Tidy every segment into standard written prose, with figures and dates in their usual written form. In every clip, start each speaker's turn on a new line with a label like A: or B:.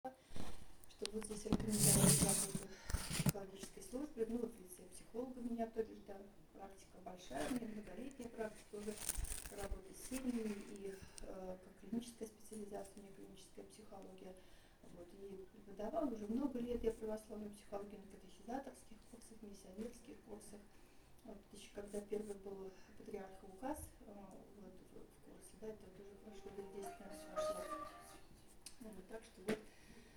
A: что вот здесь рекомендовать работу в психологической службе. Ну, вот в лице психолога меня тоже, да, практика большая, у меня многолетняя практика уже работы с семьями и как клиническая специализация, у меня клиническая психология. Вот, и преподавала уже много лет я православную психологию на катехизаторских курсах, миссионерских курсах. Вот, еще когда первый был патриарха указ вот, в курсе, да, это вот уже прошло лет 10, наверное, прошло. Вот, так что вот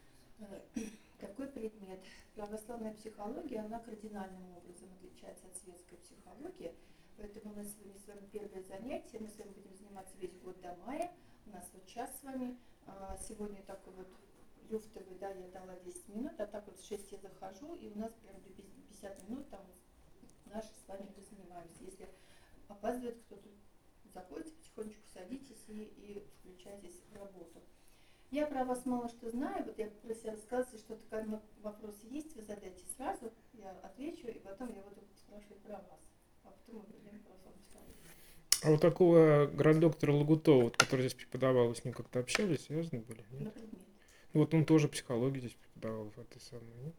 A: такой предмет. Православная психология, она кардинальным образом отличается от светской психологии. Поэтому у нас сегодня с вами первое занятие. Мы с вами будем заниматься весь год до мая. У нас вот час с вами. Сегодня такой вот люфтовый, да, я дала 10 минут, а так вот в 6 я захожу, и у нас прям до 50 минут там наши с вами занимаемся. Если опаздывает кто-то, заходите потихонечку, садитесь и включайтесь в работу. Я про вас мало что знаю, вот я про себя рассказываю, что-то вопросы есть, вы задайте сразу, я отвечу, и потом я буду спрашивать про вас, а потом мы пойдем про вас.
B: А вот такого гранд-доктора Лагутова, вот, который здесь преподавал, вы с ним как-то общались, связаны были? Нет?
A: На предмет.
B: Ну, вот он тоже психологию здесь преподавал в этой самой, нет?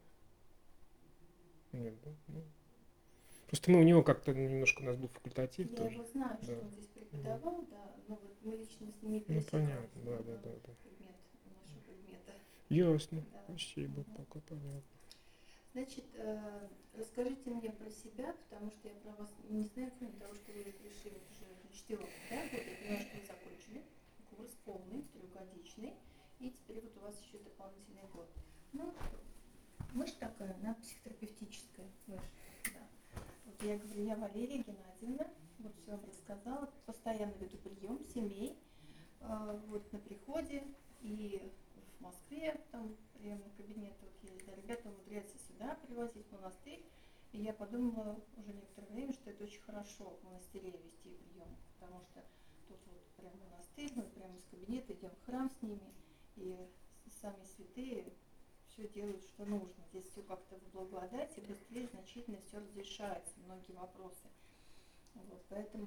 B: Нет, да? Ну. Просто мы у него как-то немножко, у нас был факультатив
A: Я
B: тоже.
A: его знаю,
B: Да.
A: что он здесь преподавал, да, но вот мы лично с ним не
B: Ну,
A: пересекались.
B: понятно, да.
A: Предмет нашего предмета.
B: Ясно,
A: Да.
B: спасибо, пока понятно.
A: Значит, расскажите мне про себя, потому что я про вас не знаю, кроме того, что вы пришли вот уже на 4 года. Я понимаю, что вы закончили курс полный, трехгодичный, и теперь вот у вас еще дополнительный год. Ну, мы же такая, она психотерапевтическая, мы же, да. Вот я говорю, я Валерия Геннадьевна, вот все вам рассказала, постоянно веду прием семей, вот на приходе и в Москве, там приемный кабинет, вот есть, да, ребята умудряются сюда привозить в монастырь, и я подумала уже некоторое время, что это очень хорошо в монастыре вести прием, потому что тут вот прям монастырь, мы прямо из кабинета идем в храм с ними, и сами святые все делают, что нужно. Здесь все как-то в благодати, быстрее, значительно все разрешается, многие вопросы. Вот, поэтому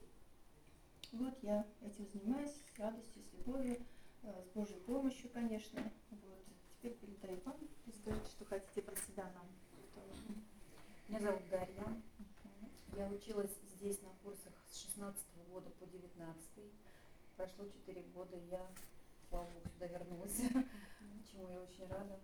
A: вот я этим занимаюсь с радостью, с любовью, с Божьей помощью, конечно. Вот. Теперь передаю вам, расскажите, что хотите про себя нам.
C: Меня зовут Дарья. Я училась здесь на курсах с 16 года по 19. Прошло 4 года, и я, слава богу, сюда вернулась, чему я очень рада.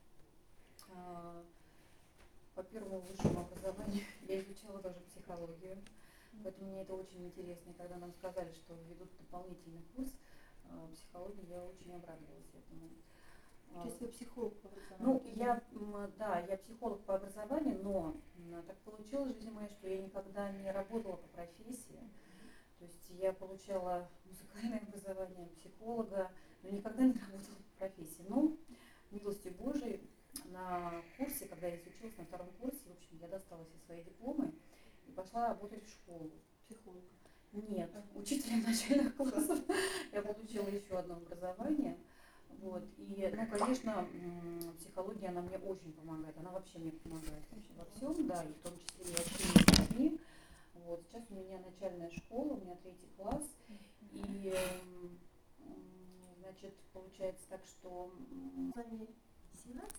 C: По первому высшему образованию я изучала тоже психологию, поэтому мне это очень интересно. И когда нам сказали, что введут дополнительный курс психологии, я очень обрадовалась этому.
A: То есть вы психолог по образованию?
C: Ну, я психолог по образованию, но так получилось в жизни моей, что я никогда не работала по профессии. То есть я получала музыкальное образование психолога, но никогда не работала по профессии. Но, милостью Божией, на курсе, когда я училась на втором курсе, в общем, я достала все свои дипломы и пошла работать в школу.
A: Психолога?
C: Нет, учителем начальных классов. Я получила еще одно образование. Вот. И, конечно, психология, она мне очень помогает. Она вообще мне помогает вообще во всем, да, и в том числе и общении с людьми. Вот. Сейчас у меня начальная школа, у меня 3 класс. И, значит, получается так, что...
A: 17?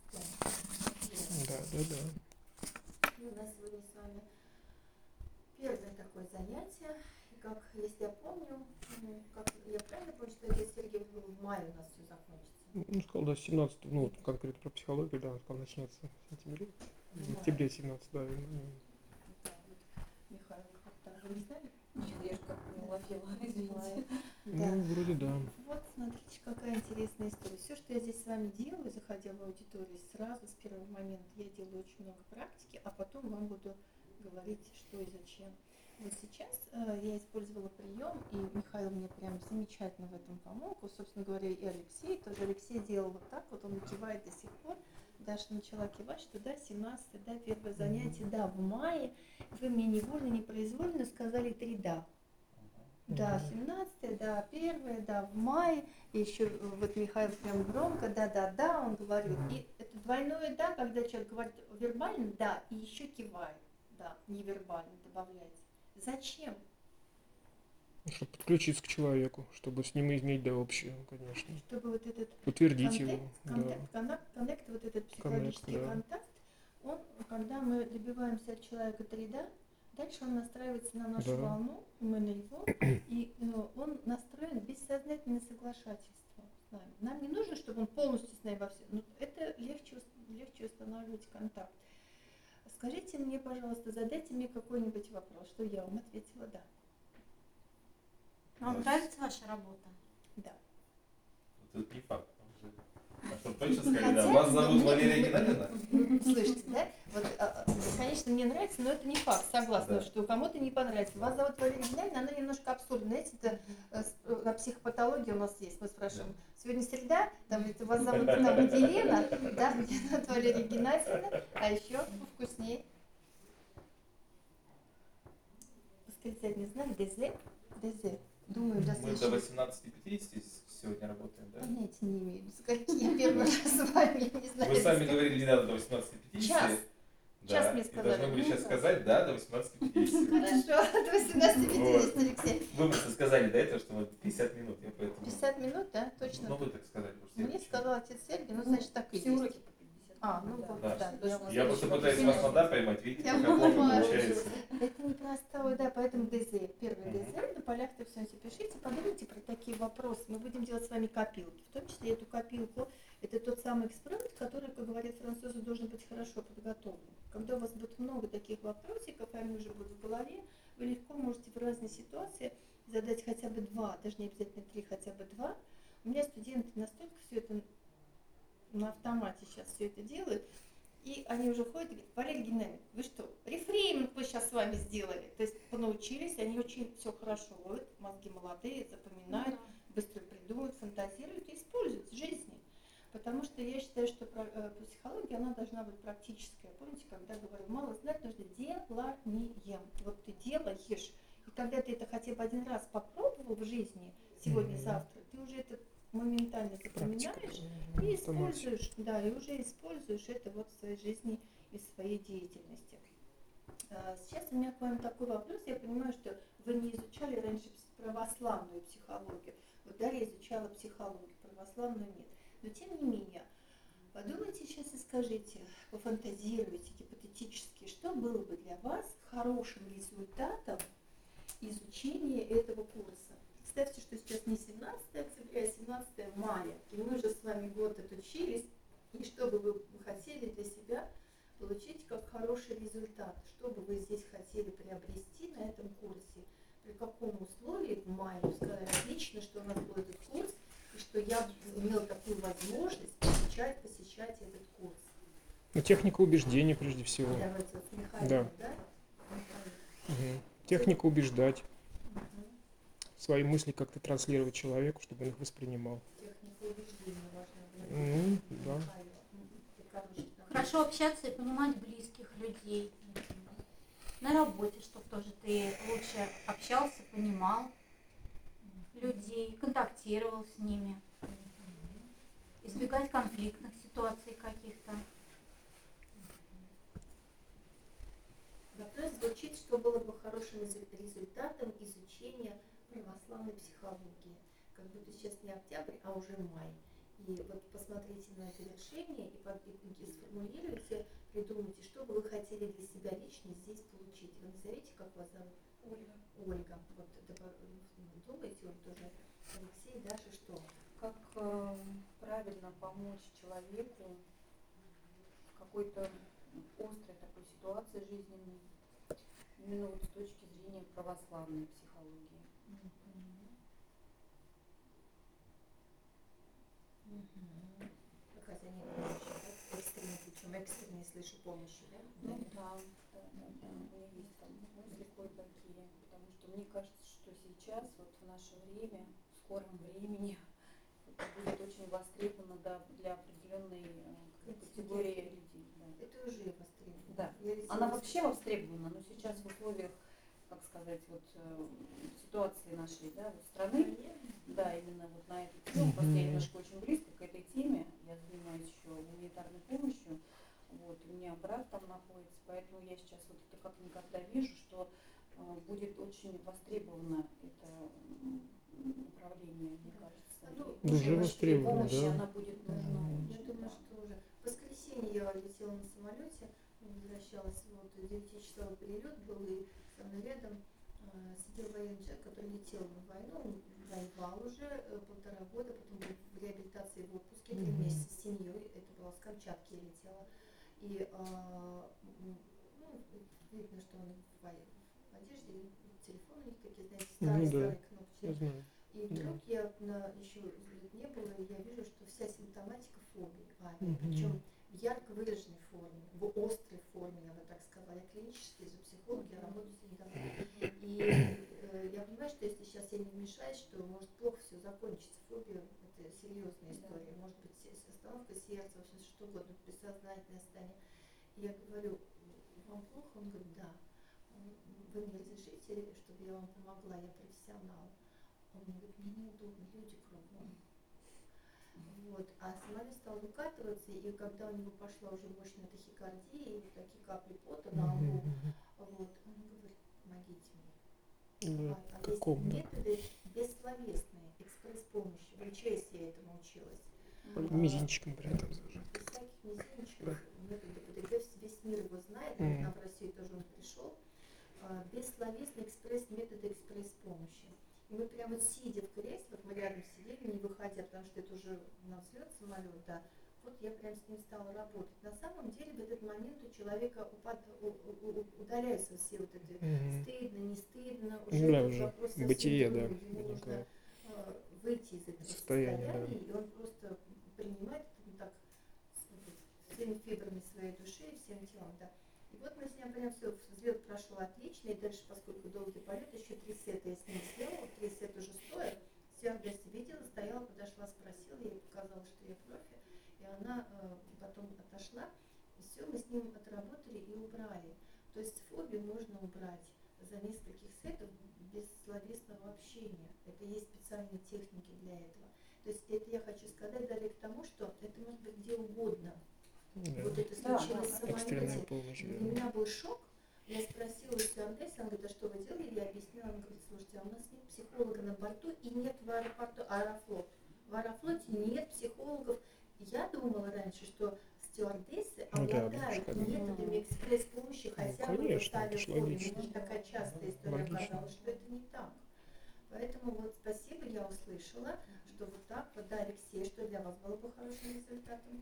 B: Да.
A: И у нас сегодня с вами первое такое занятие. И как, если я помню, как я правильно помню, что это Сергей в мае у нас все закончится?
B: Ну, сказал, да, 17, ну, вот конкретно про психологию, да, он сказал, начнется в сентябре. В октябре 17, да.
A: Да, вот Михаил, как-то вы не знали?
C: Я же как не уловила, извините.
B: Ну, вроде да.
A: Вот, смотрите, какая интересная история. Все, что я здесь с вами делаю, заходя в аудиторию, сразу с первого момента я делаю очень много практики, а потом вам буду говорить, что и зачем. Вот сейчас я использовала прием, и Михаил мне прям замечательно в этом помог. Вот, собственно говоря, и Алексей, тоже Алексей делал вот так, вот он кивает до сих пор. Даша начала кивать, что да, 17, да, первое занятие, да, в мае. Вы мне невольно, непроизвольно сказали 3 да. Да, 17, да, 1, да, в мае. И еще вот Михаил прям громко, да, он говорит. И это двойное да, когда человек говорит вербально, да, и еще кивает, да, невербально добавляется. Зачем?
B: Чтобы подключиться к человеку, чтобы с ним иметь до общего, конечно.
A: Чтобы вот этот
B: Утвердить его.
A: коннект, вот этот
B: Коннект,
A: психологический
B: да.
A: контакт, он, когда мы добиваемся от человека 3D, дальше он настраивается на нашу
B: Да.
A: волну, мы на его, и он настроен бессознательное соглашательство с нами. Нам не нужно, чтобы он полностью с нами во всем, но это легче устанавливать контакт. Скажите мне, пожалуйста, задайте мне какой-нибудь вопрос, что я вам ответила да.
D: Вам нравится ваша работа?
A: Да.
E: Вот это не факт. А что, точно сказали, да? Вас зовут Валерия Геннадьевна?
A: Слышите, да? Вот, конечно, мне нравится, но это не факт, согласна,
E: Да.
A: что кому-то не понравится. Вас зовут Валерия Геннадьевна, она немножко абсурдна. Знаете, это на психопатологии у нас есть, мы спрашиваем, сегодня среда, там это вас зовут там Елена, да, меня зовут Валерия Геннадьевна, а еще вкуснее. Восклицательный знак ДЗ. Думаю, до
E: Мы до
A: следующего.
E: 18:50 сегодня работаем, да?
A: Понятия не имею. Какие первый раз с вами, не знаю.
E: Вы сами говорили, не надо до 18:50.
A: Час.
E: Да.
A: Час мне
E: И
A: сказали.
E: должны были сейчас сказать, да, до 18:50.
A: Хорошо, до 18:50, Алексей.
E: Вы просто сказали до этого, что мы 50 минут. Я поэтому...
A: 50 минут, да? Точно.
E: Ну, вы так сказали. Просто я
A: Мне
E: почему-
A: сказал отец Сергей, ну, значит, так и
C: Все
A: есть.
C: уроки по 50.
A: Ну вот,
E: Да.
A: да.
E: Я просто пытаюсь вас на «да» поймать, видите,
A: Я
E: как плохо
A: понимаю.
E: получается.
A: Это непростое, да, поэтому ДЗ. Первый
E: Мгм.
A: ДЗ, на полях-то все пишите, подумайте про такие вопросы. Мы будем делать с вами копилки. В том числе эту копилку, это тот самый эксперимент, который, как говорят французы, должен быть хорошо подготовлен. Когда у вас будет много таких вопросиков, они уже будут в голове, вы легко можете в разные ситуации задать хотя бы 2, даже не обязательно 3, хотя бы 2. У меня студенты настолько все это на автомате сейчас все это делают, и они уже ходят и говорят: Валерия Геннадьевна, вы что, рефрейминг мы сейчас с вами сделали? То есть понаучились, они очень все хорошо ловят, мозги молодые, запоминают, быстро придумывают, фантазируют и используют в жизни. Потому что я считаю, что психология, она должна быть практическая. Помните, когда говорю, мало знать, нужно деланием. Вот ты делаешь, и когда ты это хотя бы один раз попробовал в жизни, сегодня-завтра, ты уже это моментально запоминаешь и используешь, да, и уже используешь это вот в своей жизни и в своей деятельности. Сейчас у меня к вам такой вопрос. Я понимаю, что вы не изучали раньше православную психологию. Вот Дарья изучала психологию, православную нет. Но тем не менее, подумайте сейчас и скажите, пофантазируйте гипотетически, что было бы для вас хорошим результатом изучения этого курса. Представьте, что сейчас не 17 октября, а 17 мая, и мы уже с вами год отучились, и что бы вы хотели для себя получить как хороший результат, что бы вы здесь хотели приобрести на этом курсе, при каком условии в мае вы сказали: отлично, что у нас был этот курс, и что я имел такую возможность посещать этот курс.
B: Ну, техника убеждения прежде всего.
A: Давайте вот с Михаилом,
B: Да.
A: да?
B: Мгм. Техника убеждать. Свои мысли как-то транслировать человеку, чтобы он их воспринимал.
A: Техника убеждения важна.
B: Ну, да.
A: Михаил, короче,
D: Хорошо общаться и понимать близких людей. На работе, чтобы тоже ты лучше общался, понимал людей, контактировал с ними. Избегать конфликтных ситуаций каких-то.
A: Вопрос звучит, что было бы хорошим результатом изучения православной психологии. Как будто сейчас не октябрь, а уже май. И вот посмотрите на это решение и сформулируйте, придумайте, что бы вы хотели для себя лично здесь получить. Вы назовите, как вас зовут?
C: Ольга.
A: Ольга. Вот думаете, Оль, тоже Алексей, Даша, что?
C: Как правильно помочь человеку в какой-то острой такой ситуации жизненной, именно вот с точки зрения православной психологии.
A: Оказание помощи, да? Экстренный, причем экстренный, слышу, помощи, да?
C: Ну да, у меня есть там мысли кое-какие, потому что мне кажется, что сейчас, вот в наше время, в скором времени, это будет очень востребовано для определенной категории людей. Да.
A: Это уже востребовано.
C: Да.
A: Я ведь
C: Она
A: сейчас-
C: вообще востребована, но сейчас в условиях, как сказать, вот ситуации нашей, да, вот страны, да, именно вот на эту тему, просто я немножко очень близко к этой теме, я занимаюсь еще гуманитарной помощью, вот, у меня брат там находится, поэтому я сейчас вот это как никогда вижу, что будет очень востребовано это направление, мне кажется.
A: Ну,
C: И
B: уже востребовано,
C: помощи
B: да.
C: она будет нужна.
A: Я думаю, что уже в воскресенье я летела на самолете, возвращалась, вот 9-часовой перелет был, и со мной рядом сидел военный человек, который летел на войну, он воевал уже 1,5 года, потом был в реабилитации в отпуске 3 месяца с семьей, это было с Камчатки я летела, и видно, что он в одежде, телефон у них такие, знаете,
B: Ну
A: старые
B: да.
A: кнопочки.
B: Я знаю.
A: И вдруг я еще взлет не было, и я вижу, что вся симптоматика фобии, причем в ярко выраженной форме, в острой форме, я бы так сказала. Я клинический же психолог, я работаю с недавно. И я понимаю, что если сейчас я не вмешаюсь, что может плохо все закончится. Фобия – это серьезная история. Может быть, остановка сердца, в общем, что угодно, бессознательное состояние. И я говорю, вам плохо? Он говорит, да. Вы мне разрешите, чтобы я вам помогла, я профессионал. Он мне говорит, мне неудобно, люди кругом. Вот. А самолет стал выкатываться, и когда у него пошла уже мощная тахикардия, и вот такие капли пота на лбу, вот, он говорит, помогите мне.
B: Да.
A: А есть
B: Каком, да?
A: методы бессловесные, экспресс-помощи. В МЧС я этому училась.
B: Мизинчиком прятом зажать.
A: Без всяких мизинчиков, методы ПДГ, весь мир его знает, вот нам в Россию тоже он пришел. Бессловесные методы экспресс-помощи. И мы прямо сидя в креслах, мы рядом сидели, не выходя, потому что это уже на взлет самолет, да. Вот я прям с ним стала работать. На самом деле в этот момент у человека удаляются все вот эти стыдно, не стыдно, уже
B: Да,
A: этот
B: уже
A: вопрос совсем
B: бытие, да,
A: другой. Ему нужно
B: возникает.
A: выйти из этого
B: Состояние,
A: состояния,
B: да.
A: и он просто принимает это так всеми фибрами своей души и всем телом, да. И вот мы с ним прям все, взлет прошел отлично, и дальше, поскольку долгий полет, еще 3 сета я с ним сделала, 3 сета уже стоя, стюардесса видела, стояла, подошла, спросила, я ей показала, что я профи, и она потом отошла, и все, мы с ним отработали и убрали. То есть фобию можно убрать за нескольких сетов без словесного общения. Это есть специальные техники для этого. То есть это я хочу сказать далее к тому, что это может быть где угодно.
B: Да.
A: Вот это
C: Да,
A: случилось в
B: Экстренная
A: самолете.
B: помощь,
A: Для
B: да.
A: меня был шок. Я спросила у стюардессы, она говорит, а что вы делали? Я объяснила, она говорит, слушайте, а у нас нет психолога на борту и нет в аэропорту Аэрофлот. В Аэрофлоте нет психологов. Я думала раньше, что стюардессы
B: Ну да,
A: обладают
B: конечно.
A: методами экспресс-помощи хотя бы
B: конечно,
A: в
B: это ж
A: авиафобии.
B: логично.
A: Мне же такая частая история
B: Логично.
A: оказалась, что это не так. Поэтому вот спасибо, я услышала, что вот так вот, да, Алексей, что для вас было бы хорошим результатом?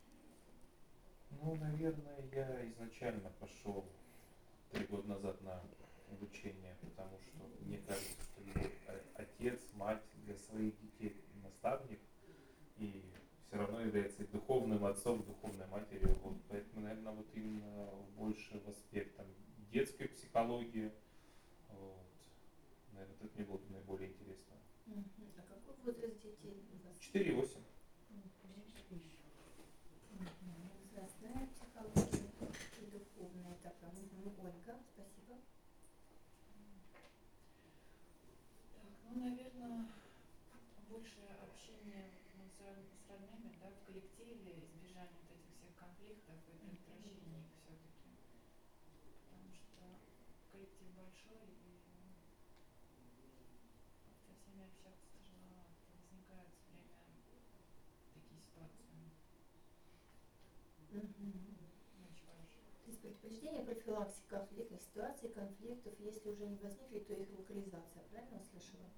E: Ну, наверное, я изначально пошел 3 года назад на обучение, потому что мне кажется, что любой отец, мать для своих детей наставник, и все равно является и духовным отцом, духовной матерью. Вот, поэтому, наверное, вот именно больше в аспект там, детской психологии, вот, наверное, это мне было бы наиболее интересно.
A: А какой возраст детей у вас?
E: 4,8.
A: Возрастная психология и духовная такая. Ольга, спасибо.
F: Так, ну, наверное, больше общения с родными, да, в коллективе, избежание вот этих всех конфликтов и предотвращения их все-таки. Потому что коллектив большой, и со всеми общаться тяжеловато. Возникают все время такие ситуации. Очень хорошо.
A: То есть предупреждение, профилактика конфликтных ситуаций, конфликтов, если уже не возникли, то их локализация, правильно услышала?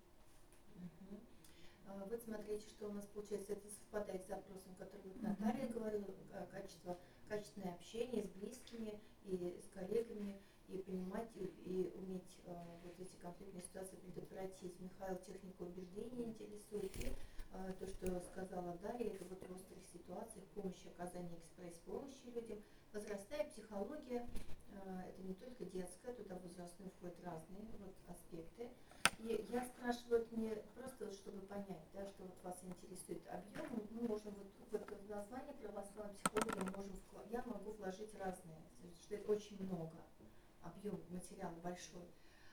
F: Да.
A: Вот смотрите, что у нас получается, это совпадает с запросом, который вот Наталья говорила, качественное общение с близкими и с коллегами, и понимать, и уметь вот эти конфликтные ситуации предотвратить. Михаил техника убеждения интересует, и то, что сказала Дарья, это вот в острых ситуациях помощи, оказания экспресс-помощи людям. Возрастная психология, это не только детская, туда в возрастную входят разные вот аспекты. И я спрашиваю не просто, вот, чтобы понять, да, что вот вас интересует объем, мы можем вот в название православного психолога я могу вложить разные, что это очень много, объем материала большой.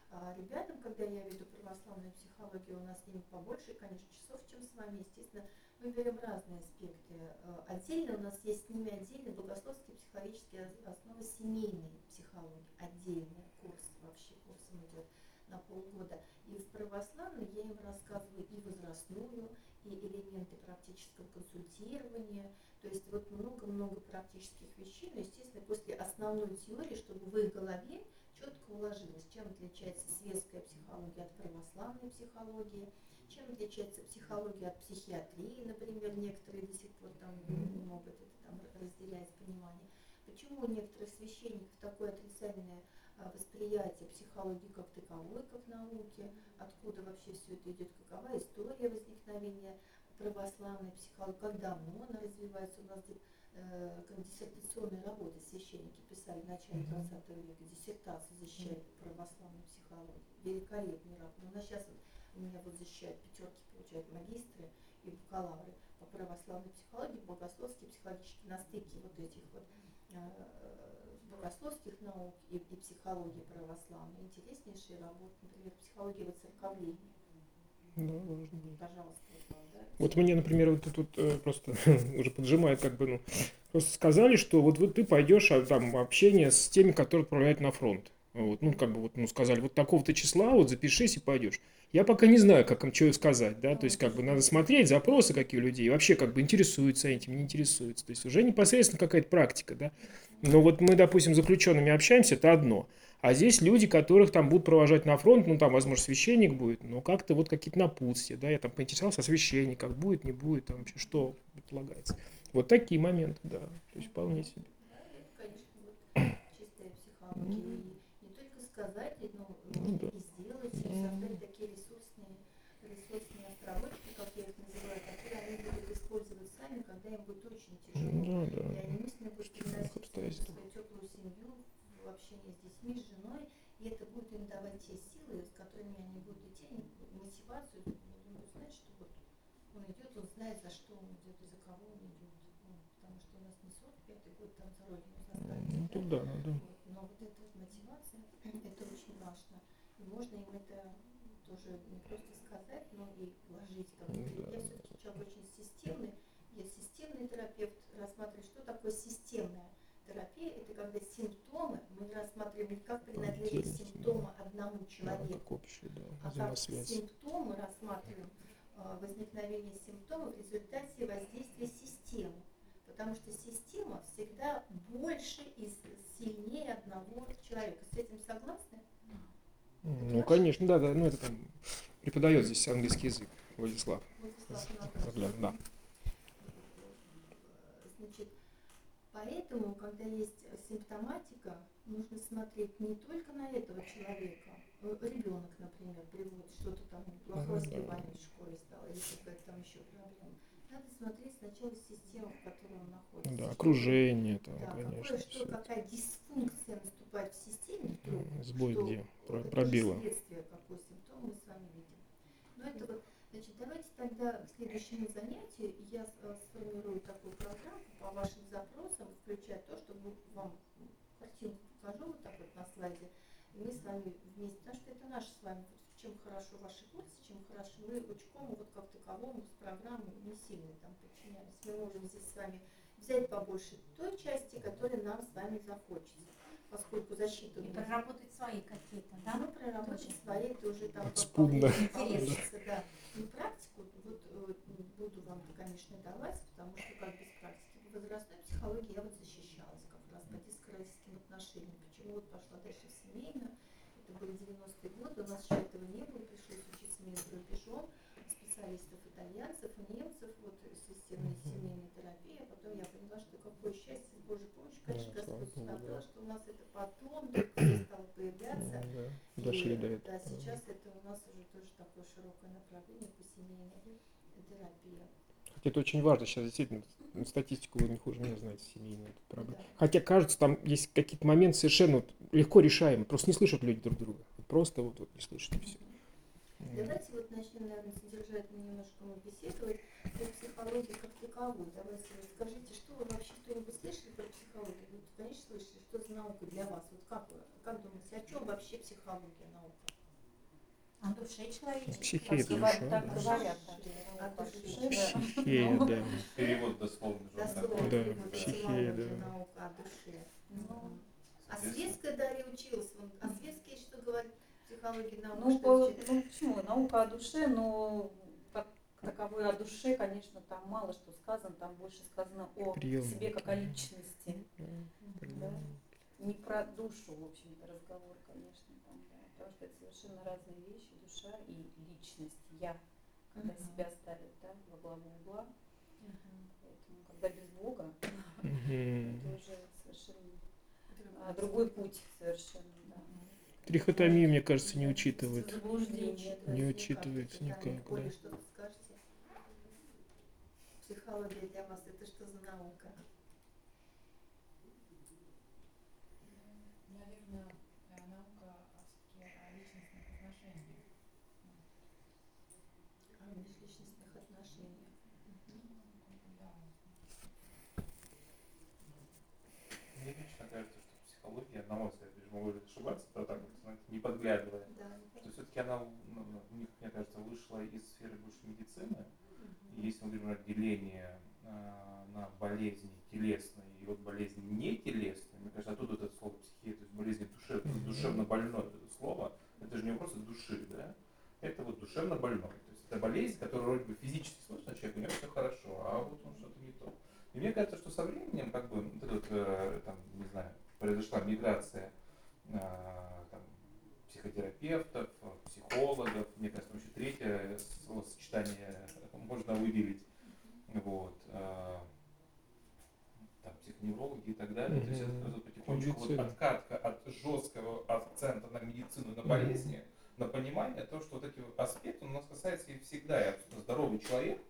A: Ребятам, когда я веду православную психологию, у нас с ними побольше, конечно, часов, чем с вами, естественно, Мы берем разные аспекты. Отдельно у нас есть с ними отдельно богословские психологические основы семейной психологии. Отдельный курс, вообще курсом идет на полгода. И в православной я им рассказываю и возрастную, и элементы практического консультирования. То есть вот много-много практических вещей, но, естественно, после основной теории, чтобы в их голове четко уложилось, чем отличается светская психология от православной психологии, чем отличается психология от психиатрии, например, некоторые до сих пор там не могут это там разделять понимание. Почему у некоторых священников такое отрицательное восприятие психологии как таковой, как науки, откуда вообще все это идет, какова история возникновения православной психологии, как давно она развивается. У нас диссертационные работы священники писали в начале 20 века, диссертации защищают православную психологию. Великолепный работы. У нас сейчас у меня вот защищают пятерки, получают магистры и бакалавры по православной психологии, богословские, психологические, на стыке вот этих вот богословских наук и психологии православной. Интереснейшие работы, например, психология воцерковления.
B: Да, важно.
A: Пожалуйста, да.
B: Вот мне, например, вот тут просто уже поджимает, как бы, ну, просто сказали, что вот ты пойдешь там в общение с теми, которые отправляют на фронт. Вот, ну, как бы, вот, ну, сказали, вот такого-то числа, вот запишись и пойдешь. Я пока не знаю, как им что сказать, да, то есть, как бы, надо смотреть запросы, какие у людей, и вообще, как бы, интересуются этим, не интересуются. То есть, уже непосредственно какая-то практика, да. Но вот мы, допустим, с заключенными общаемся, это одно. А здесь люди, которых там будут провожать на фронт, ну, там, возможно, священник будет, но как-то вот какие-то напутствия, да, я там поинтересовался о священниках, будет, не будет, там вообще что предполагается. Вот такие моменты, да, то есть вполне себе.
A: Да, это, конечно, вот чистая психология. И не только сказать, но
B: да.
A: и сделать, и создать такие ресурсные островочки, как я их называю, которые они будут использовать сами, когда им будет очень тяжело.
B: Да, да.
A: И они мысленно будут
B: Что у них
A: переносить
B: обстоятельства.
A: свою теплую семью в общении с детьми, с женой, и это будет им давать те силы, с которыми они будут идти, мотивацию, думаю, знать, что вот он идет, он знает, за что он идет и за кого он идет. Потому что у нас не 45-й год там за родину заставить.
B: Ну, тут да, надо.
A: Вот, но вот эта вот мотивация, это очень важно. И можно им это тоже не просто сказать, но и вложить как-то.
B: Да.
A: Я все-таки человек очень системный. Я системный терапевт, рассматриваю, что такое системная терапия. Это когда симптомы мы рассматриваем не как принадлежность
B: Отдельно,
A: симптома одному
B: Да,
A: человеку,
B: как общее, да,
A: а как
B: взаимосвязь.
A: симптомы рассматриваем возникновение симптомов в результате воздействия системы. Потому что система всегда больше и сильнее одного человека. С этим согласны?
B: Ну, конечно, да, да, ну это там преподает здесь английский язык Владислав.
A: Владислав,
B: Да.
A: Значит, поэтому, когда есть симптоматика, нужно смотреть не только на этого человека. Ребенок, например, приводит что-то там, плохое воспитание в школе стало, или какая-то там еще проблема. Надо смотреть сначала систему, в которой он находится.
B: Да, окружение там,
A: Да,
B: конечно.
A: какая дисфункция наступает в системе вдруг,
B: Сбой
A: что
B: где?
A: это
B: Пробило.
A: тоже следствие, какой симптом мы с вами видим. Но это вот, значит, давайте тогда к следующему занятию я сформирую такую программу по вашим запросам, включая то, чтобы вам картинку покажу вот так вот на слайде, и мы с вами вместе, потому что это наше с вами, чем хорошо ваши курсы, чем хорошо мы учком вот как таковому с программой не сильно там подчиняемся. Мы можем здесь с вами взять побольше той части, которая нам с вами захочется, поскольку защита...
D: И проработать свои какие-то, да?
A: Ну, проработать свои, это уже там
B: Спудно.
A: получится, да. И практику вот, буду вам, конечно, давать, потому что как без практики. В возрастной психологии я вот защищалась как раз по диско-родительским отношениям. Почему вот пошла дальше в семейную? Это были 90-е годы, у нас еще этого не было, пришлось учиться за рубежом, специалистов итальянцев, немцев, вот системная семейная терапия. Потом я поняла, что какое счастье, с Божьей помощью, конечно, Господь смотрел, что у нас это потом только стало появляться.
B: Дошли до
A: Да,
B: этого.
A: сейчас это у нас уже тоже такое широкое направление по семейной терапии.
B: Хотя это очень важно сейчас, действительно, статистику вы не хуже меня знаете, семейную проблему.
A: Да.
B: Хотя, кажется, там есть какие-то моменты совершенно вот легко решаемые, просто не слышат люди друг друга. Просто вот не слышат и все.
A: Давайте вот начнем, наверное, содержательно немножко мы беседовать про психологию как таковую. Давайте расскажите, что вы вообще что-нибудь слышали про психологию? Вы, конечно, слышали, что за наука для вас? Вот как вы, как думаете, о чем вообще психология, наука?
D: О душе человеческой.
B: Психея это
C: Так
B: душа.
C: так
B: Да.
C: говорят, да,
A: О
C: наука о
A: душе.
C: душе, да.
B: Психея, да.
E: Перевод дословный.
A: Дословно,
B: Да,
A: перевод
B: психея,
A: этимологии,
B: да.
A: наука о душе.
C: Ну,
A: А светская Дарья училась. А светские что говорят? Психология, наука,
C: Ну,
A: что
C: ну
A: изучает?
C: почему? Наука о душе, но как таковой о душе, конечно, там мало что сказано, там больше сказано о
B: Приёмы.
C: себе как о личности. Да?
B: Приёмы.
C: Не про душу, в общем-то, разговор, конечно, там, да, потому что это совершенно разные вещи, душа и личность, я, когда
A: Мгм.
C: себя ставит, да, во главу угла. Поэтому, когда без Бога,
B: Мгм.
C: это уже совершенно другой путь совершенно, да.
B: Трихотомию, мне кажется, не учитывает.
C: Заблуждение.
B: Не учитывается никак, да.
A: Оля, что вы скажете? Психология для вас это что за наука?
F: Наверное, наука все-таки о личностных отношениях.
A: О межличностных отношениях.
F: Да.
E: Мне лично кажется, что психология, на мой взгляд, я могу ошибаться, да, так вот, знаете, не подглядывая,
A: Да.
E: что все-таки она, у них, мне кажется, вышла из сферы больше медицины. И если мы говорим о делении на болезни телесные и вот болезни нетелесные, мне кажется, оттуда это слово психия, то есть болезни душевно больное, вот это слово, это же не просто души, да, это вот душевно больной. То есть это болезнь, которая вроде бы физически свойственна человеку, у него все хорошо, а вот он что-то не то. И мне кажется, что со временем, как бы, вот это вот, там, не знаю, произошла миграция там, психотерапевтов, психологов, мне кажется, еще третье словосочетание можно выделить, вот, там, психоневрологи и так далее. То есть это потихонечку вот
B: Медицина.
E: откатка от жесткого акцента на медицину, на болезни, на понимание того, что вот эти аспекты у нас касаются и всегда. И абсолютно здоровый человек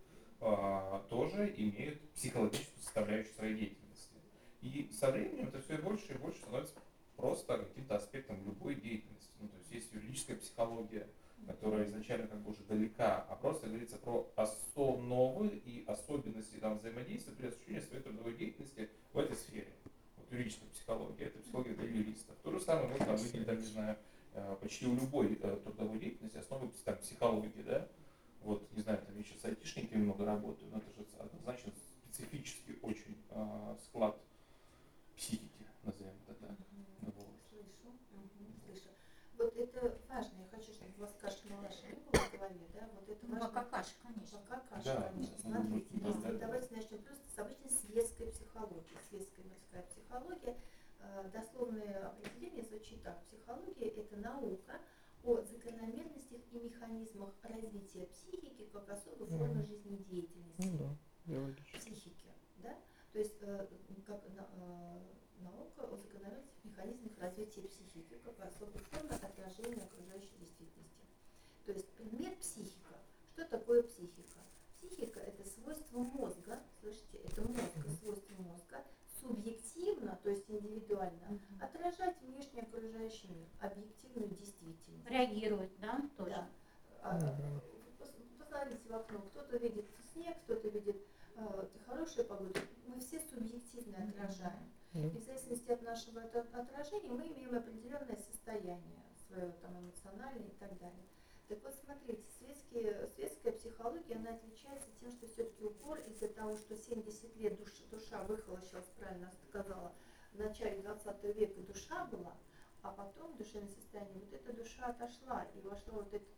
E: тоже имеет психологическую составляющую своей деятельности. И со временем это все и больше становится просто каким-то аспектом любой деятельности. Ну, то есть есть юридическая психология, которая изначально как бы уже далека, а просто говорится про основы и особенности там, взаимодействия при осуществлении своей трудовой деятельности в этой сфере. Вот юридическая психология, это психология для юристов. То же самое можно выделить, там, не знаю, почти у любой трудовой деятельности основы там, психологии, да. Вот, не знаю, там еще с айтишниками много работаю, но это же однозначно специфический очень склад психики, назовем это так. Вот.
A: Слышу. Слышу. Вот это важно. Я хочу, чтобы у вас каши малаша не было в голове, да? Вот это
D: Ну,
A: важно.
D: какаша, конечно.
A: Пока каша,
E: Да.
A: конечно. Смотрите,
E: Да,
A: если
E: да.
A: давайте начнем просто с обычной светской психологии. Светская мирская психология. Дословное определение звучит так. Психология – это наука о закономерностях и механизмах развития психики как особой формы жизнедеятельности.
B: Ну да, биологически.
A: Психики, да? То есть как наука о закономерностях и механизмах развития психики как особой формы отражения окружающей действительности. То есть предмет психика. Что такое психика? Психика – это свойство мозга, слышите, это свойство мозга, субъективно, то есть индивидуально, отражать внешний окружающий мир, объективную действительность.
D: Реагирует, да, тоже.
A: Да. Посмотрите в окно, кто-то видит снег, кто-то видит хорошую погоду. Мы все субъективно отражаем. И в зависимости от нашего отражения мы имеем определенное состояние, свое там эмоциональное и так далее. Так вот, смотрите, светская психология, она отличается тем, что все-таки упор из-за того, что 70 лет душа выхолощалась, правильно сказала, в начале 20 века душа была, а потом душевное состояние, вот эта душа отошла и вошла вот эта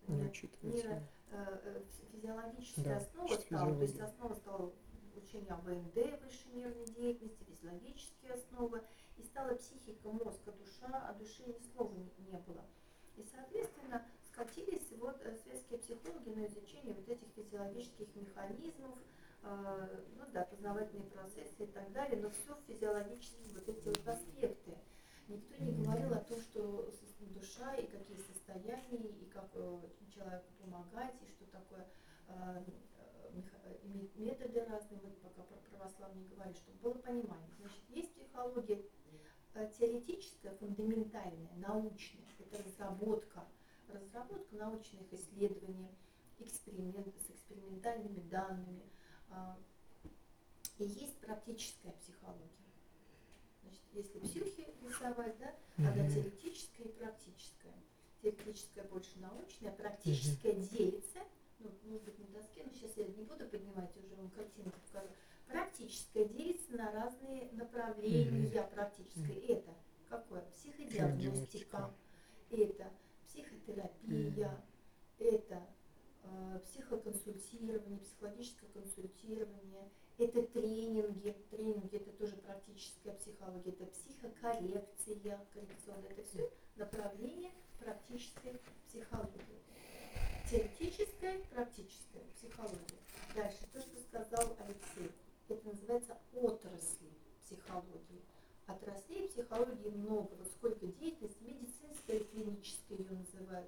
A: физиологическая основа стала, то есть основа стала учение об ВНД, высшей нервной деятельности, физиологические основы, и стала психика, мозг, душа, о душе ни слова не было. И, соответственно, скатились вот светские психологи на изучение вот этих физиологических механизмов, ну да, познавательные процессы и так далее, но все физиологические вот эти вот аспекты. Никто не говорил о том, что душа и какие состояния, и как человеку помогать, и что такое методы разные, мы пока про православные говорили, чтобы было понимание. Значит, есть психология теоретическая, фундаментальная, научная, это разработка научных исследований, эксперименты с экспериментальными данными. И есть практическая психология. Значит, если психи рисовать, да, она теоретическая и практическая. теоретическое больше научное, практическое делится, ну, может быть, на доске, но сейчас я не буду поднимать, уже вам картинку покажу. Практическое делится на разные направления практическое. Это какое? Психодиагностика, это психотерапия, это психоконсультирование, психологическое консультирование, это тренинги, это тоже практическая психология, это психокоррекция, коррекционная, это все направление практической психологии. Теоретическая, практическая психология. Дальше, то, что сказал Алексей, это называется отрасли психологии. Отраслей психологии много, вот сколько деятельности, медицинская, клиническая ее называют,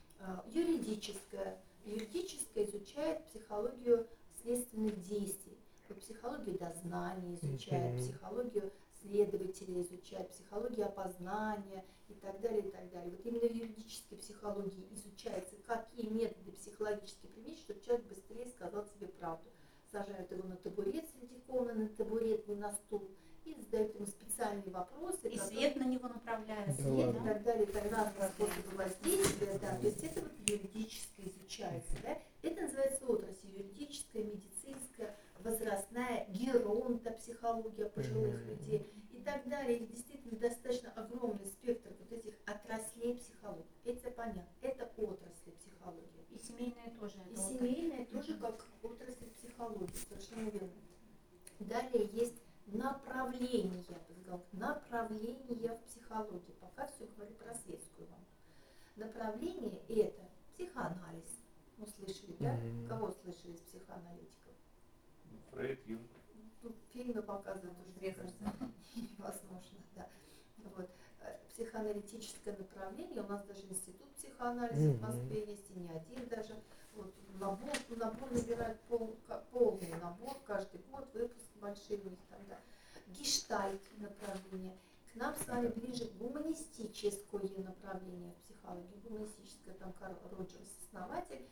A: юридическая. Юридическая изучает психологию следственных действий, вот психологию дознания изучает, психологию следователя изучает, психологию опознания и так далее, и так далее. Вот именно в юридической психологии изучается, какие методы психологически применить, чтобы человек быстрее сказал тебе правду. Сажают его на табурет среди комнаты, на табурет, не на стул, и задают ему специальные вопросы.
D: И свет на него направляют.
A: Свет и так далее, и так разные способы воздействия, да, то есть это вот юридическое изучается, да, это называется отрасль юридическая, медицинская, возрастная, геронтопсихология пожилых людей и так далее. И действительно достаточно огромный спектр вот этих отраслей психологии. Это понятно, это отрасли психологии.
D: И семейная тоже.
A: И семейная тоже как отрасль психологии, совершенно верно. Далее есть направления, я бы сказала, направления в психологии. Пока все говорю про светскую вам. Направление это психоанализ. Ну, слышали, да? Кого слышали из психоаналитиков?
E: Фрейд, Юнг.
A: Ну, фильмы показывают уже
C: Известно.
A: невозможно, да. Вот. Психоаналитическое направление, у нас даже институт психоанализа в Москве есть, и не один даже. Вот, набор набирают полный набор, каждый год выпуск большие у них там, да. Гештальт направление. К нам с вами ближе гуманистическое направление в психологии. Гуманистическое, там Карл Роджерс, основатель,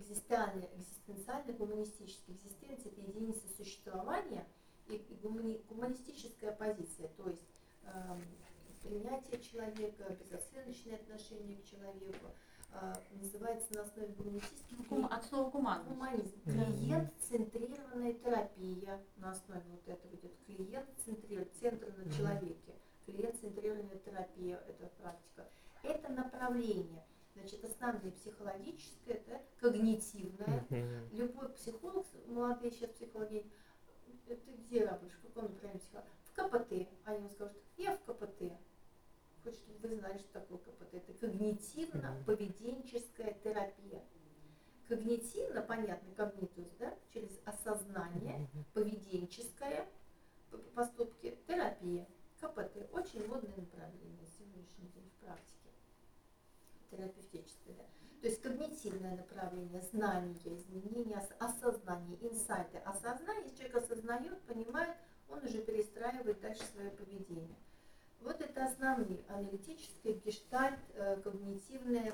A: экзистенциально-гуманистический. Экзистенция – это единица существования и гуманистическая позиция, то есть принятие человека, безоценочное отношение к человеку, называется на основе гуманистических.
D: От слова гуманность.
A: Гуманизм. Клиент-центрированная терапия. На основе вот этого идет клиент-центрированный, центр на человеке. Клиент-центрированная терапия, это практика. Это направление. Значит, основное психологическое, это когнитивное. Любой психолог, молодые сейчас психологи, ты где работаешь, в каком направлении психологии? В КПТ. Они вам скажут, я в КПТ. Хоть чтобы вы знали, что такое КПТ. Это когнитивно-поведенческая терапия. Когнитивно, понятно, когнитус, да, через осознание, поведенческая поступки, терапия. КПТ – очень модное направление на сегодняшний день в практике. Терапевтическое, да. То есть когнитивное направление, знание, изменение, осознание, инсайты. Осознание, если человек осознает, понимает, он уже перестраивает дальше свое поведение. Вот это основные аналитическое, гештальт, когнитивное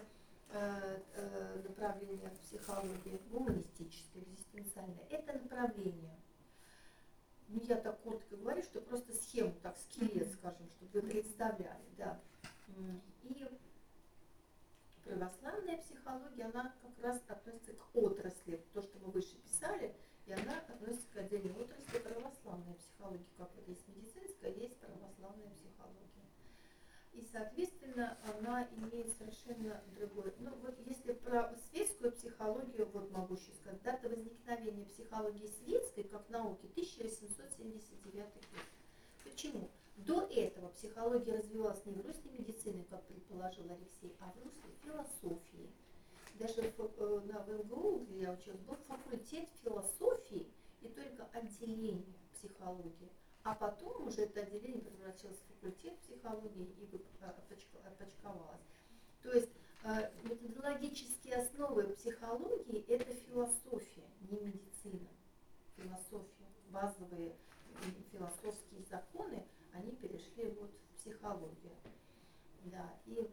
A: направление в психологии, гуманистическое, экзистенциальное. Это направление. Ну, я так коротко говорю, что просто схему, так, скелет, скажем, чтобы вы представляли, да. И православная психология, она как раз относится к отрасли, то, что мы выше писали, и она относится к отдельной отрасли православной психологии, как вот есть медицинская, есть православная психология. И, соответственно, она имеет совершенно другой. Ну, вот если про светскую психологию, вот могу еще сказать, дата возникновения психологии светской, как науки, 1879 год. Почему? До этого психология развивалась не в русле медицины, как предположил Алексей, а в русле философии. Даже в МГУ, где я училась, был факультет философии и только отделение психологии. А потом уже это отделение превратилось в факультет психологии и отпочковалось. То есть методологические основы психологии – это философия, не медицина. Философия, базовые философские законы, они перешли вот в психологию. Да, и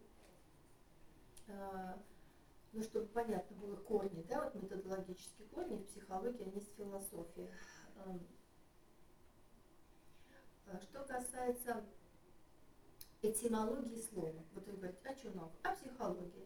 A: ну, чтобы понятно было корни, да, вот методологические корни в психологии, они с философией. Что касается этимологии слова, вот вы говорите, о чем наука? О психологии.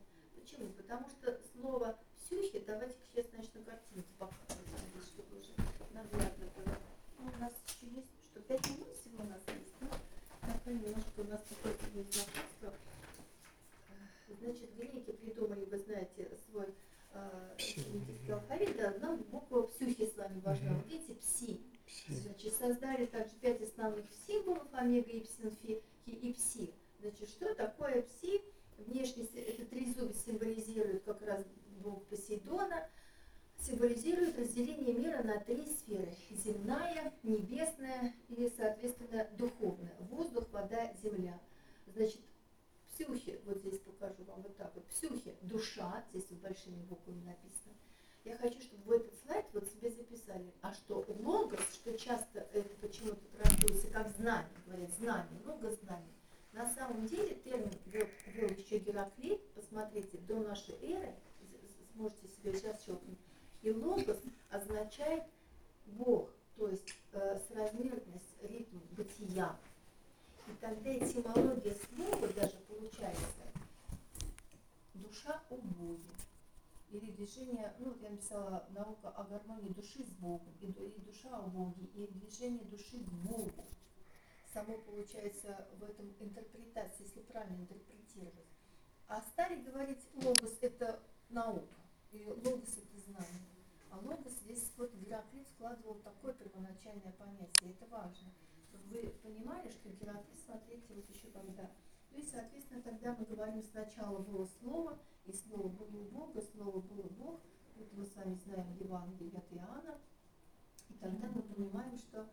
A: Почему? Потому что слово «псюхи», давайте сейчас, значит, на картинке показывать, здесь, чтобы уже наглядно было. Ну, у нас еще есть, что 5 минут всего у нас есть, ну, такое немножко у нас такое знакомство. Значит, греки придумали, вы знаете, свой семитический алфавит, да, одна буква «псюхи» с вами важна. Вот видите, «пси». Значит, создали также 5 основных символов: омега, ипсилон, фи и пси. Значит, что такое пси? Внешне это трезубец символизирует как раз бог Посейдона, символизирует разделение мира на 3 сферы: земная, небесная и, соответственно, духовная. Воздух, вода, земля. Значит, псюхи, вот здесь покажу вам вот так вот, псюхи, душа, здесь вот большими буквами написано. Я хочу, чтобы вы этот слайд вот себе записали. А что логос, что часто это почему-то трактуется как знание, говорят знание, много знаний. На самом деле термин ввел еще Гераклит, посмотрите, до нашей эры, сможете себе сейчас щелкнуть. И логос означает Бог, то есть соразмерность, ритм бытия. И тогда этимология слова даже получается душа о Боге. Или движение, ну, я написала наука о гармонии души с Богом, и душа о Боге, и движение души к Богу. Само получается в этом интерпретации, если правильно интерпретировать. А стали говорить, логос это наука, и логос это знание. А логос здесь вот Гераклит вкладывал такое первоначальное понятие, это важно. Чтобы вы понимали, что Гераклит, смотрите, вот еще когда. Ну и, соответственно, тогда мы говорим, сначала было слово, и слово было у Бога, слово было Бог. Вот мы с вами знаем Евангелие от Иоанна. И тогда мы понимаем, что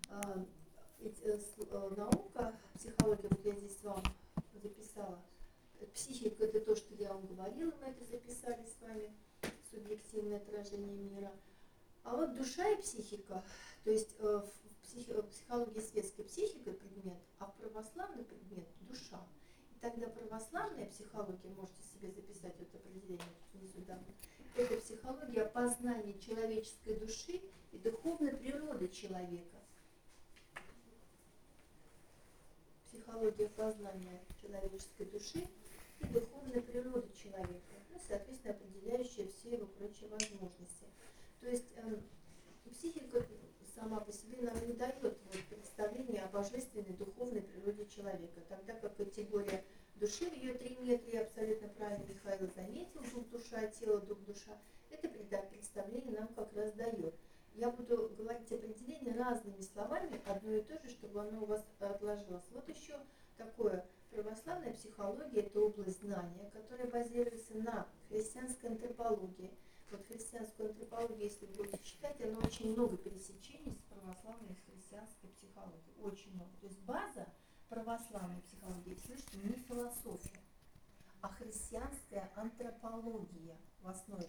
A: наука, психология, вот я здесь вам записала, психика это то, что я вам говорила, мы это записали с вами, субъективное отражение мира. А вот душа и психика, то есть в психологии светской психика предмет, а в православный предмет душа. И тогда православная психология, можете себе записать это определение внизу, да, это психология познания человеческой души и духовной природы человека. Психология познания человеческой души и духовной природы человека, ну, соответственно, определяющая все его прочие возможности. То есть психика сама по себе нам не дает вот представление о божественной духовной природе человека, тогда как категория души в ее триметрии, абсолютно правильно Михаил заметил, дух душа, тело, дух душа, это представление нам как раз дает. Я буду говорить определение разными словами, одно и то же, чтобы оно у вас отложилось. Вот еще такое. Православная психология – это область знания, которая базируется на христианской антропологии. Вот христианскую антропологию, если вы будете читать, она очень много пересечений с православной и с христианской психологией. Очень много. То есть база православной психологии, слышите, не философия, а христианская антропология в основе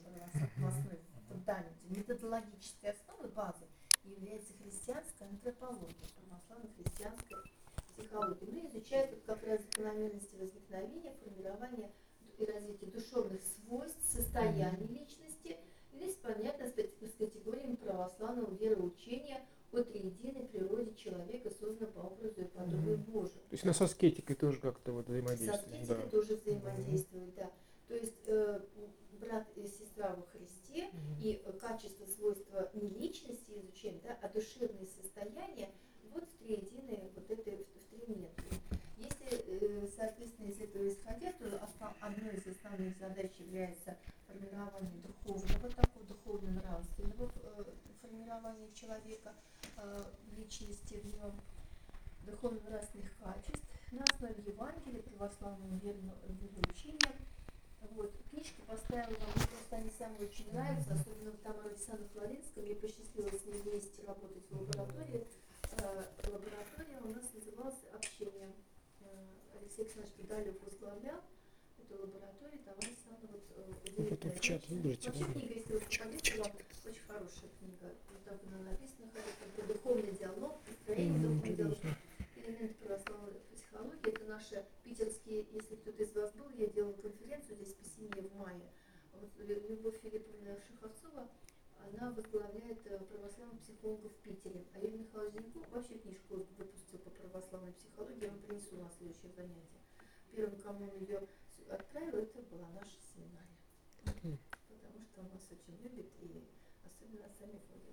A: фундаменте, методологической основой базы является христианская антропология, православно-христианская психология. Мы изучаем вот как раз закономерности возникновения, формирования и развития душевных свойств, состояний личности. Здесь понятно с категориями православного вероучения о триединой природе человека, созданного по образу и подобию Божию.
B: То есть она с аскетикой тоже как-то вот взаимодействует.
A: С аскетикой тоже взаимодействует, да. То есть брат и сестра во Христе, и качество, свойства не личности изучаем, да, а душевные состояния вот в триединой, вот этой, в триметрии. Если, соответственно, из этого исходя, то одной из основных задач является формирование духовного, такого духовно-нравственного формирования человека, личности в нем, духовно-нравственных качеств на основе Евангелия, православного вероучения. Вот. Книжки поставила вам, просто они самые очень нравятся, особенно там Александра Флоренского. Мне посчастливилось с ней вместе работать в лаборатории. Лаборатория у нас называлась «Общение». Алексей Александрович Педалев возглавлял эту лабораторию, там Александр
B: Потом в чат выберите.
A: Вообще книга, если вы попадете, очень хорошая книга. Вот так она написана, как духовный диалог, построение духовного диалога. Элементы православной психологии. Это наши питерские, если кто-то из вас был, я делала конференцию здесь по семье в мае. Вот Любовь Филипповна Шаховцова, она возглавляет православных психологов в Питере. А Юрий Михайлович Зинько вообще книжку выпустил по православной психологии, я вам принесу на следующее занятие. Первым, кому он ее отправил, это была наша семинария.
B: Мгм.
A: Потому что он нас очень любит и особенно сами ходят.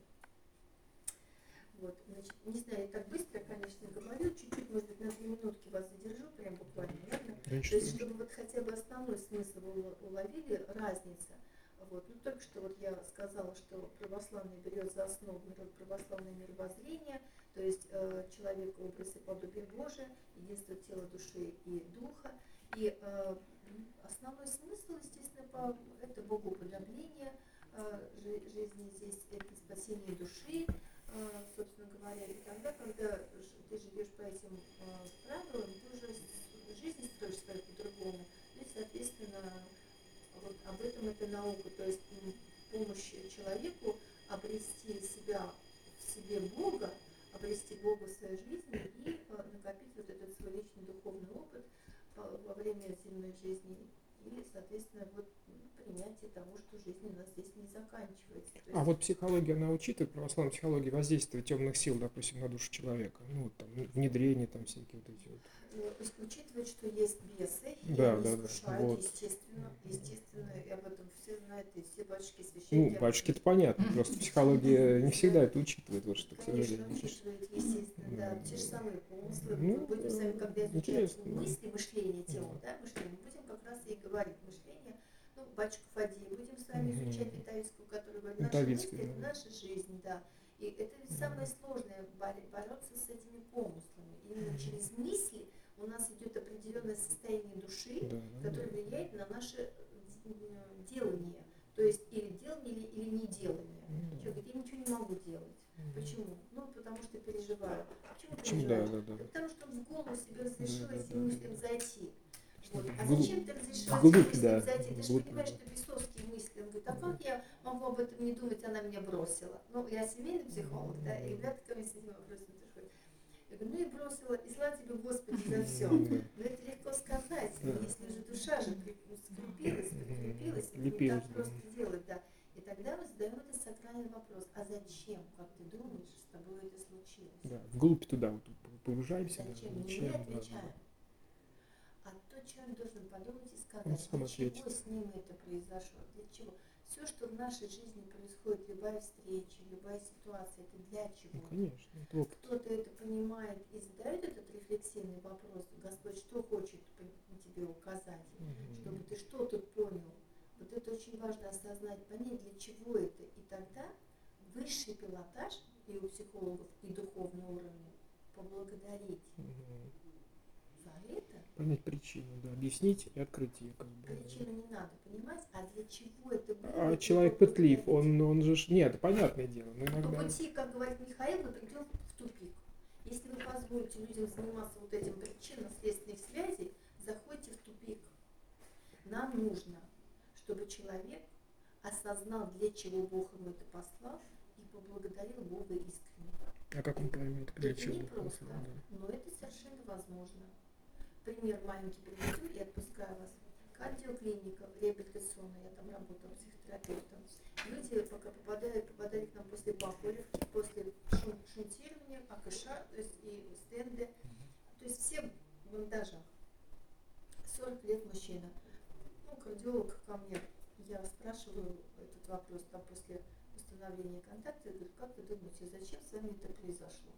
A: Вот, значит, не знаю, я так быстро, конечно, говорю, чуть-чуть, может быть, на 2 минутки вас задержу, прям буквально, ладно?
B: Раньше
A: То есть,
B: тоже.
A: чтобы вот хотя бы основной смысл вы уловили, разница. Вот. Ну, только что вот я сказала, что православие берет за основу православное мировоззрение, то есть человек образ и подобие Божие, единство тела, души и духа. И основной смысл, естественно, это богоуподобление жизни здесь, это спасение души, собственно говоря. И тогда, когда ты живешь по этим правилам, ты уже жизнь строишь свою по-другому. И, соответственно, вот об этом это наука, то есть помощь человеку обрести себя в себе Бога, обрести Бога в своей жизни и накопить вот этот свой личный духовный опыт во время земной жизни и, соответственно, вот принятие того, что жизнь у нас здесь не заканчивается. То
B: А
A: есть,
B: вот психология, она учитывает, православная психология, воздействие темных сил, допустим, на душу человека? Ну, вот там, внедрение там всякие вот эти вот.
A: учитывать, что есть бесы, и
B: Да,
A: они
B: да, да.
A: искушают,
B: Вот.
A: естественно, и об этом все знают, и все батюшки
B: Ну,
A: священники.
B: батюшки, это понятно, просто психология не всегда это учитывает, вот что, к
A: Конечно,
B: сожалению.
A: учитывает, естественно, да, те же самые помыслы.
B: Ну,
A: Мы будем с вами, когда изучать
B: интересно.
A: мысли, мышление, тему, да, мышление, будем как раз и говорить мышление. Ну, батюшку Фадея будем с вами изучать Витовицкую, который говорит, наши
B: Витовицкий,
A: мысли – это
B: да.
A: наша жизнь, да. И это ведь самое сложное – бороться с этими помыслами. Именно через мысли у нас идет определенное состояние души,
B: Да, да,
A: которое
B: да.
A: влияет на наше делание. То есть или делание, или не делание.
B: Ну,
A: Человек говорит, я ничего не могу делать. Почему? Ну, потому что переживаю. Почему
B: Почему?
A: переживаешь?
B: Да, да, да.
A: Потому что в голову себе разрешила
B: Да, да,
A: этим
B: да,
A: мыслям
B: да.
A: зайти.
B: Что
A: Вот. А
B: вглубь-
A: зачем ты разрешила этим
B: вглубь,
A: мыслям
B: да,
A: зайти? Ты же
B: вглубь,
A: понимаешь,
B: да.
A: что бесовские мысли. Он говорит, а как я могу об этом не думать, она меня бросила? Ну, я семейный психолог, да, и ребята ко мне с этим вопросом приходят. Я говорю, ну и бросила, и слава тебе, Господи, за все.
B: Да.
A: Но это легко сказать, но
B: Да.
A: если уже душа же скрепилась, прикрепилась, это не
B: Лепилась,
A: так
B: да.
A: просто делать, да. И тогда мы задаем этот сакральный вопрос, а зачем, как ты думаешь, с тобой это случилось?
B: Да, вглубь туда вот погружаемся. Да,
A: Зачем? Не мы
B: зачем, да,
A: отвечаем.
B: да.
A: А тот человек должен подумать и сказать,
B: Он сам
A: для чего
B: ответит.
A: с ним это произошло, для чего. Все, что в нашей жизни происходит, любая встреча, любая ситуация, это для чего?
B: Ну, конечно, это опыт.
A: Кто-то это понимает и задает этот рефлексивный вопрос, Господь, что хочет тебе указать, чтобы ты что тут понял. Вот это очень важно осознать, понять, для чего это. И тогда высший пилотаж и у психологов, и духовного уровня поблагодарить за это.
B: Понять причину, да, объяснить и открыть ее, как бы.
A: Причину не надо понимать, а для чего это было.
B: А
A: и
B: человек пытлив,
A: поблагодарить.
B: он же, нет, это понятное дело, но
A: По
B: иногда...
A: пути, как говорит Михаил, мы придем в тупик. Если вы позволите людям заниматься вот этим причинно-следственных связей, заходите в тупик. Нам нужно, чтобы человек осознал, для чего Бог ему это послал, и поблагодарил Бога искренне.
B: А как он поймет, для
A: Это
B: чего?
A: не просто,
B: Да.
A: но это совершенно возможно. Пример маленький приведу и отпускаю вас. Кардиоклиника реабилитационная, я там работала психотерапевтом. Люди пока попадали к нам после Бахулевки, после шунтирования, АКШ, то есть и стенды, то есть все в бандажах. 40 лет мужчина. Ну, кардиолог ко мне, я спрашиваю этот вопрос там после установления контакта, я говорю, как вы думаете, зачем с вами это произошло?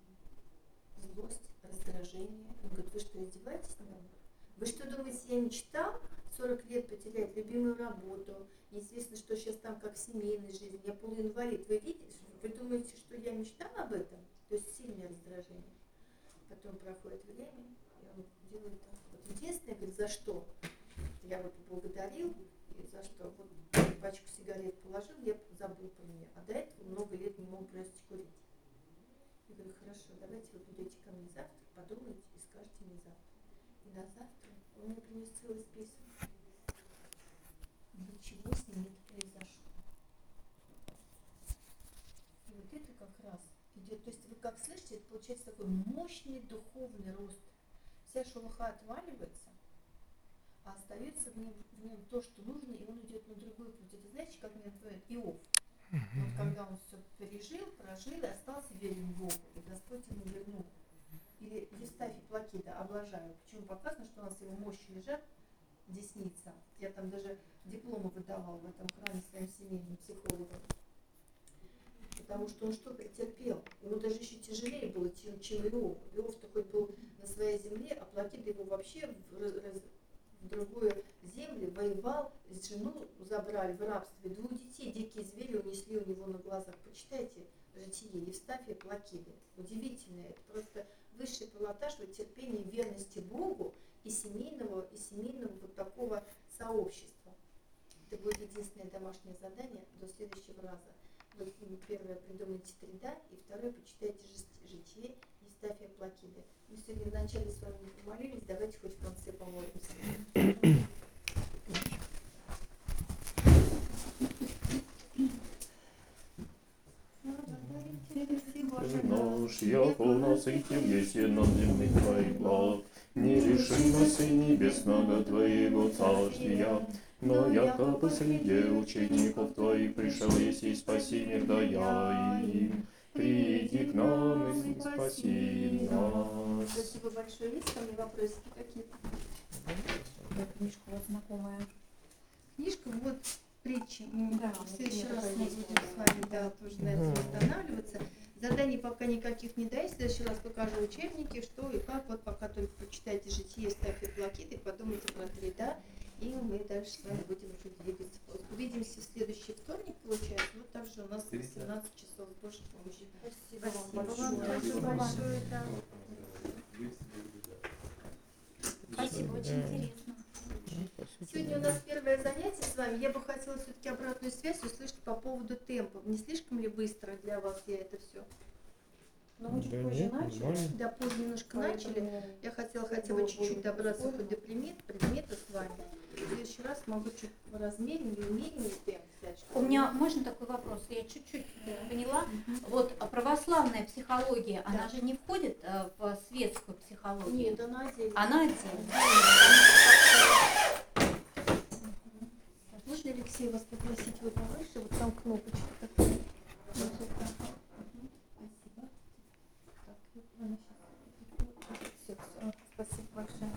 A: Злость, раздражение. Он говорит, вы что, издеваетесь надо мной? Вы что думаете, я мечтал 40 лет потерять любимую работу, неизвестно, что сейчас там как в семейной жизни, я полуинвалид. Вы видите, вы думаете, что я мечтал об этом? То есть сильное раздражение. Потом проходит время, и он делает так. Вот единственное, говорит, за что? Я его поблагодарил, и за что? Вот пачку сигарет положил, я забыл про нее. А до этого много лет не мог бросить курить. Я говорю, хорошо, давайте вы придете ко мне завтра, подумайте и скажете мне завтра. И на завтра он мне принес целый список. Для чего с ним это произошло? И вот это как раз идет, то есть вы как слышите, это получается такой мощный духовный рост. Вся шелуха отваливается, а остается в нем то, что нужно, и он идет на другой путь. Это знаете, как мне напоминает Иов. Вот когда он все пережил, прожил и остался верен Богу, и Господь ему вернул. Или Евстафий Плакида, облажаю. Почему показано, что у нас его мощи лежат Десница. Я там даже дипломы выдавала в этом храме своим семейным психологам. Потому что он что претерпел. Ему даже еще тяжелее было, чем Иов. Иов-то хоть был на своей земле, а Плакида его вообще в другую землю воевал, жену забрали в рабстве, 2 детей, дикие звери унесли у него на глазах. Почитайте житие Евстафия Плакиды. Удивительно, это просто высший пилотаж вот терпения и верности Богу и семейного вот такого сообщества. Это будет единственное домашнее задание до следующего раза. Вы первое придумайте Трида, и второе почитайте житие Евстафия Плакиды. Мы сегодня вначале с вами не помолились, давайте хоть в конце помолимся.
G: Наш, яко насытил есен от земных твоих благ, не реши нас и небесного твоего царствия, но яко посреди учеников твоих пришел еси спаси мир дая им. Приди к нам и спаси нас.
A: Спасибо большое. Есть ко мне вопросики какие-то?
C: Книжка вот знакомая.
A: Книжка вот притчи. Мы
C: Да,
A: в следующий
C: вот
A: раз
C: я
A: мы
C: есть
A: будем с вами тоже на этом останавливаться. Заданий пока никаких не даю. В следующий раз покажу учебники, что и как. Вот пока только прочитайте житие Евстафия Плакиды, подумайте про Трида, и мы дальше с вами будем уже двигаться. Увидимся в следующий вторник, получается. Вот также у нас в 18 часов с Божьей помощью.
C: Спасибо вам
A: Спасибо
C: большое.
A: вам большое. Да.
D: Спасибо, очень интересно.
A: Сегодня у нас первое занятие с вами. Я бы хотела все-таки обратную связь услышать по поводу темпа. Не слишком ли быстро для вас я это все?
C: Но мы чуть
B: Да
C: позже
B: нет,
C: начали.
B: нормально.
A: Да, поздно немножко начали.
C: Поэтому
A: Я хотела хотя бы чуть-чуть добраться хоть до предмета с вами. В следующий раз могу чуть размереннее, умереннее темп взять.
D: У меня можно такой вопрос? Я чуть-чуть поняла. Вот православная психология, она же не входит в светскую психологию?
A: Нет, она отдельно.
D: Она отдельно.
A: Можно, Алексей, вас попросить вы повыше? Вот там кнопочка такая. Вот это. Спасибо. Так, вот она сейчас. Все. Спасибо большое.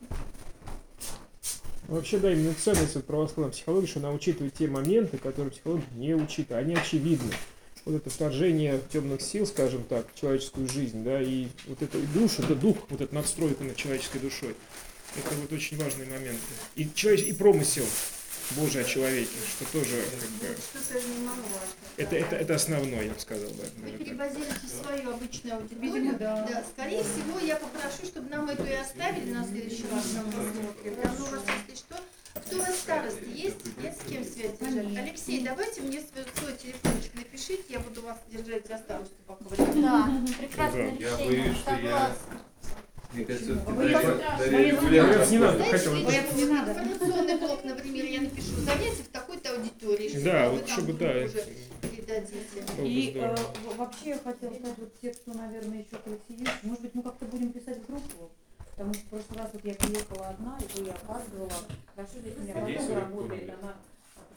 B: Вообще, да, именно ценность от православной психологии, что она учитывает те моменты, которые психология не учитывает, они очевидны. Вот это вторжение темных сил, скажем так, в человеческую жизнь, да, и вот это и душу, это дух, вот эта надстройка над человеческой душой. Это вот очень важные моменты. И промысел Божий о человеке, что тоже как бы,
A: Что-то немаловажно.
B: это основное, я бы сказал, да.
A: Вы
B: наверное, так.
A: перебазируете свою обычную аудиторию.
C: Видимо, да.
A: Скорее всего, я попрошу, чтобы нам эту и оставили на следующий раз на просмотре. Там у вас, если что, кто у вас старости есть? Нет, с кем связь держать? Алексей, давайте мне свой телефончик напишите, я буду вас держать за старосту, пока вы
D: Да, прекрасное
E: Я
D: решение.
E: боюсь, что я...
D: Согласна.
E: Мне кажется,
B: Не надо,
A: Знаете,
B: хотел.
A: если информационный блок, например, я напишу занятия в такой-то аудитории, чтобы
B: Да,
A: вы
B: вот
A: там
B: чтобы, да,
A: уже передадите.
B: было бы
C: И
B: здорово.
C: вообще я хотела сказать вот те, кто, наверное, еще к Алексею, может быть, мы как-то будем писать в группу, потому что в прошлый раз вот я приехала одна, и я опаздывала. Хорошо, здесь у меня
E: Надеюсь,
C: подруга
E: вы
C: работает,
E: поняли.
C: она